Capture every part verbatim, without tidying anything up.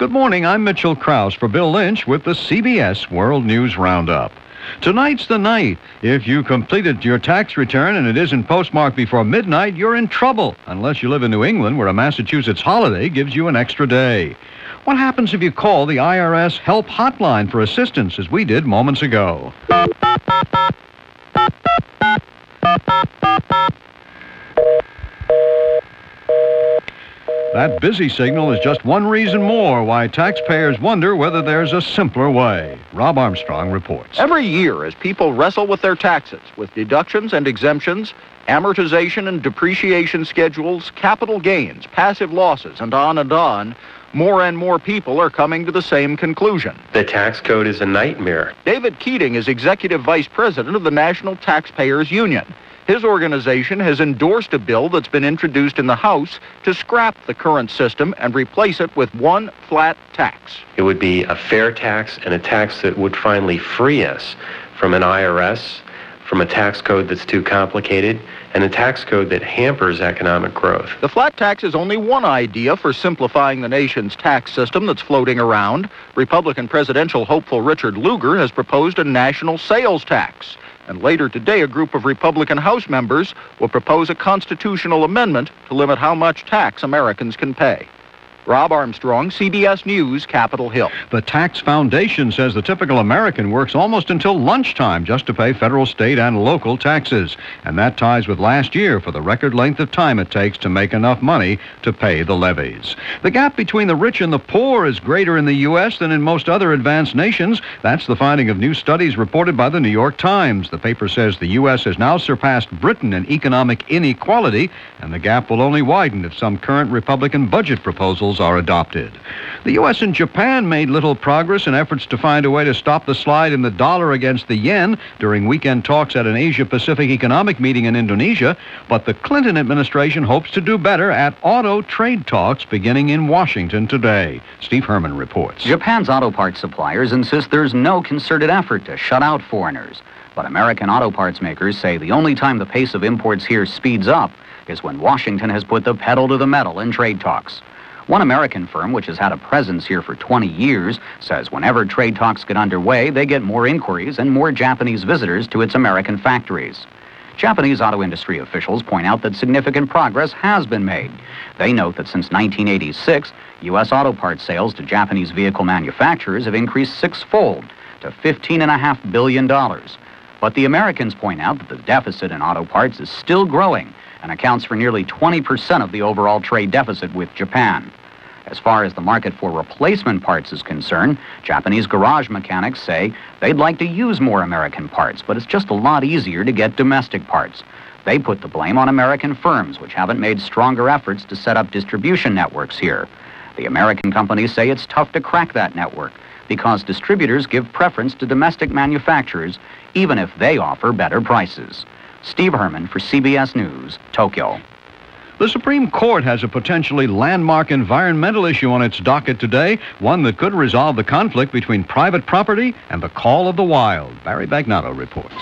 Good morning, I'm Mitchell Krause for Bill Lynch with the C B S World News Roundup. Tonight's the night. If you completed your tax return and it isn't postmarked before midnight, you're in trouble, unless you live in New England, where a Massachusetts holiday gives you an extra day. What happens if you call the I R S help hotline for assistance, as we did moments ago? That busy signal is just one reason more why taxpayers wonder whether there's a simpler way. Rob Armstrong reports. Every year, as people wrestle with their taxes, with deductions and exemptions, amortization and depreciation schedules, capital gains, passive losses, and on and on, more and more people are coming to the same conclusion. The tax code is a nightmare. David Keating is Executive Vice President of the National Taxpayers Union. His organization has endorsed a bill that's been introduced in the House to scrap the current system and replace it with one flat tax. It would be a fair tax and a tax that would finally free us from an I R S, from a tax code that's too complicated, and a tax code that hampers economic growth. The flat tax is only one idea for simplifying the nation's tax system that's floating around. Republican presidential hopeful Richard Lugar has proposed a national sales tax. And later today, a group of Republican House members will propose a constitutional amendment to limit how much tax Americans can pay. Rob Armstrong, C B S News, Capitol Hill. The Tax Foundation says the typical American works almost until lunchtime just to pay federal, state, and local taxes. And that ties with last year for the record length of time it takes to make enough money to pay the levies. The gap between the rich and the poor is greater in the U S than in most other advanced nations. That's the finding of new studies reported by the New York Times. The paper says the U S has now surpassed Britain in economic inequality, and the gap will only widen if some current Republican budget proposals are adopted. The U S and Japan made little progress in efforts to find a way to stop the slide in the dollar against the yen during weekend talks at an Asia-Pacific economic meeting in Indonesia, but the Clinton administration hopes to do better at auto trade talks beginning in Washington today. Steve Herman reports. Japan's auto parts suppliers insist there's no concerted effort to shut out foreigners, but American auto parts makers say the only time the pace of imports here speeds up is when Washington has put the pedal to the metal in trade talks. One American firm, which has had a presence here for twenty years, says whenever trade talks get underway, they get more inquiries and more Japanese visitors to its American factories. Japanese auto industry officials point out that significant progress has been made. They note that since nineteen eighty-six, U S auto parts sales to Japanese vehicle manufacturers have increased sixfold to fifteen point five billion dollars. But the Americans point out that the deficit in auto parts is still growing and accounts for nearly twenty percent of the overall trade deficit with Japan. As far as the market for replacement parts is concerned, Japanese garage mechanics say they'd like to use more American parts, but it's just a lot easier to get domestic parts. They put the blame on American firms, which haven't made stronger efforts to set up distribution networks here. The American companies say it's tough to crack that network because distributors give preference to domestic manufacturers, even if they offer better prices. Steve Herman for C B S News, Tokyo. The Supreme Court has a potentially landmark environmental issue on its docket today, one that could resolve the conflict between private property and the call of the wild. Barry Bagnotto reports.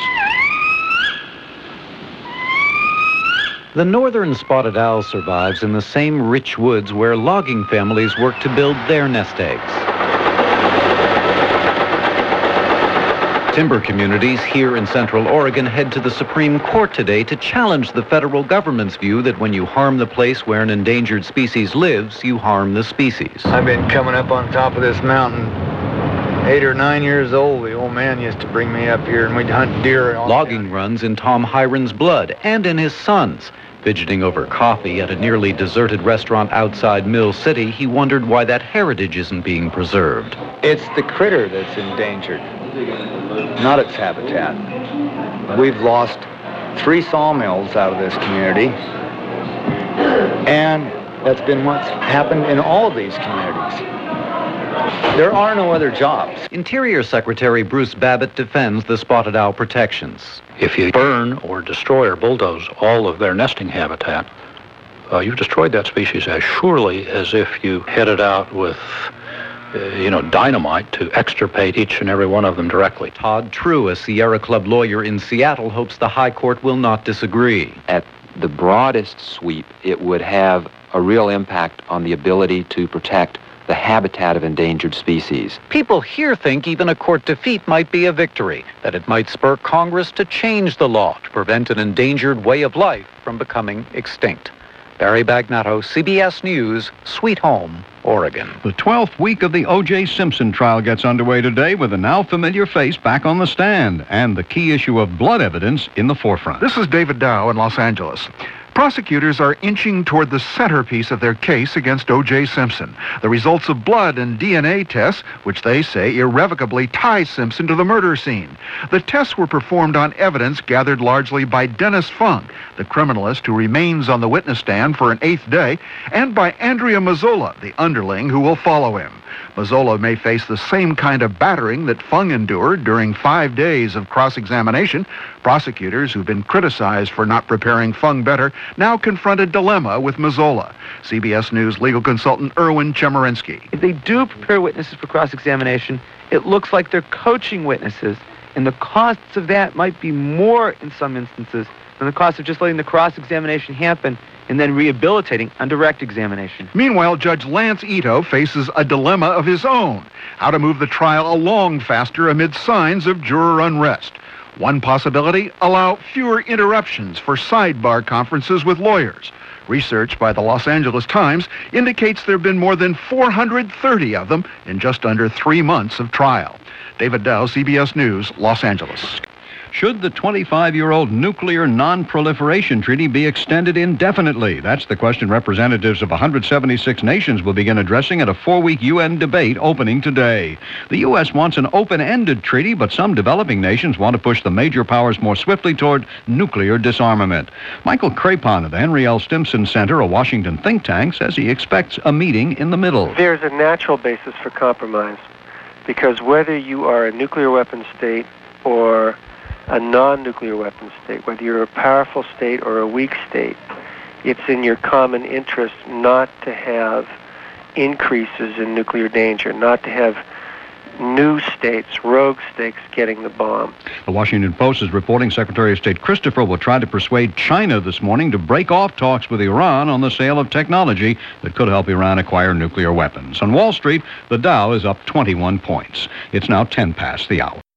The northern spotted owl survives in the same rich woods where logging families work to build their nest eggs. Timber communities here in Central Oregon head to the Supreme Court today to challenge the federal government's view that when you harm the place where an endangered species lives, you harm the species. I've been coming up on top of this mountain eight or nine years old. The old man used to bring me up here and we'd hunt deer. And all Logging runs in Tom Hiron's blood and in his son's. Fidgeting over coffee at a nearly deserted restaurant outside Mill City, he wondered why that heritage isn't being preserved. It's the critter that's endangered, not its habitat. We've lost three sawmills out of this community, and that's been what's happened in all of these communities. There are no other jobs. Interior Secretary Bruce Babbitt defends the spotted owl protections. If you burn or destroy or bulldoze all of their nesting habitat, uh, you've destroyed that species as surely as if you headed out with, uh, you know, dynamite to extirpate each and every one of them directly. Todd True, a Sierra Club lawyer in Seattle, hopes the High Court will not disagree. At the broadest sweep, it would have a real impact on the ability to protect the habitat of endangered species. People here think even a court defeat might be a victory, that it might spur Congress to change the law to prevent an endangered way of life from becoming extinct. Barry Bagnatto, C B S News, Sweet Home, Oregon. The twelfth week of the O J Simpson trial gets underway today with a now familiar face back on the stand and the key issue of blood evidence in the forefront. This is David Dow in Los Angeles. Prosecutors are inching toward the centerpiece of their case against O J Simpson, the results of blood and D N A tests, which they say irrevocably tie Simpson to the murder scene. The tests were performed on evidence gathered largely by Dennis Funk, the criminalist who remains on the witness stand for an eighth day, and by Andrea Mazzola, the underling who will follow him. Mazzola may face the same kind of battering that Fung endured during five days of cross-examination. Prosecutors, who've been criticized for not preparing Fung better, now confront a dilemma with Mazzola. C B S News legal consultant Erwin Chemerinsky. If they do prepare witnesses for cross-examination, it looks like they're coaching witnesses, and the costs of that might be more in some instances than the cost of just letting the cross-examination happen and then rehabilitating on direct examination. Meanwhile, Judge Lance Ito faces a dilemma of his own: how to move the trial along faster amid signs of juror unrest. One possibility, allow fewer interruptions for sidebar conferences with lawyers. Research by the Los Angeles Times indicates there have been more than four hundred thirty of them in just under three months of trial. David Dow, C B S News, Los Angeles. Should the twenty-five-year-old Nuclear Non-Proliferation Treaty be extended indefinitely? That's the question representatives of one hundred seventy-six nations will begin addressing at a four-week U N debate opening today. The U S wants an open-ended treaty, but some developing nations want to push the major powers more swiftly toward nuclear disarmament. Michael Crapon of the Henry L. Stimson Center, a Washington think tank, says he expects a meeting in the middle. There's a natural basis for compromise, because whether you are a nuclear weapon state or a non-nuclear weapon state, whether you're a powerful state or a weak state, it's in your common interest not to have increases in nuclear danger, not to have new states, rogue states, getting the bomb. The Washington Post is reporting Secretary of State Christopher will try to persuade China this morning to break off talks with Iran on the sale of technology that could help Iran acquire nuclear weapons. On Wall Street, the Dow is up twenty-one points. It's now ten past the hour.